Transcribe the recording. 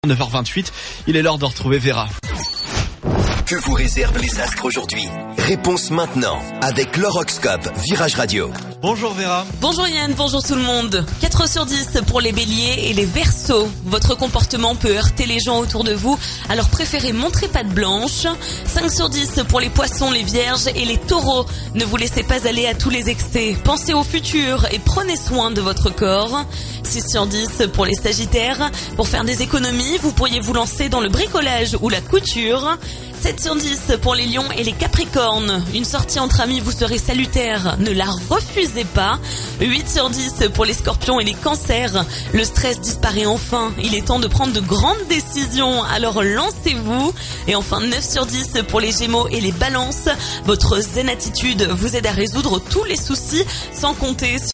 9h28, il est l'heure de retrouver Vera. Que vous réservent les astres aujourd'hui? Réponse maintenant avec l'horoscope Virage Radio. Bonjour Vera. Bonjour Yann, bonjour tout le monde. 4 sur 10 pour les béliers et les verseaux. Votre comportement peut heurter les gens autour de vous, alors préférez montrer patte blanche. 5 sur 10 pour les poissons, les vierges et les taureaux. Ne vous laissez pas aller à tous les excès. Pensez au futur et prenez soin de votre corps. 6 sur 10 pour les sagittaires. Pour faire des économies, vous pourriez vous lancer dans le bricolage ou la couture. 7 sur 10 pour les lions et les capricornes. Une sortie entre amis vous serait salutaire, ne la refusez pas. 8 sur 10 pour les scorpions et les cancers. Le stress disparaît enfin, il est temps de prendre de grandes décisions, alors lancez-vous. Et enfin 9 sur 10 pour les gémeaux et les balances. Votre zen attitude vous aide à résoudre tous les soucis, sans compter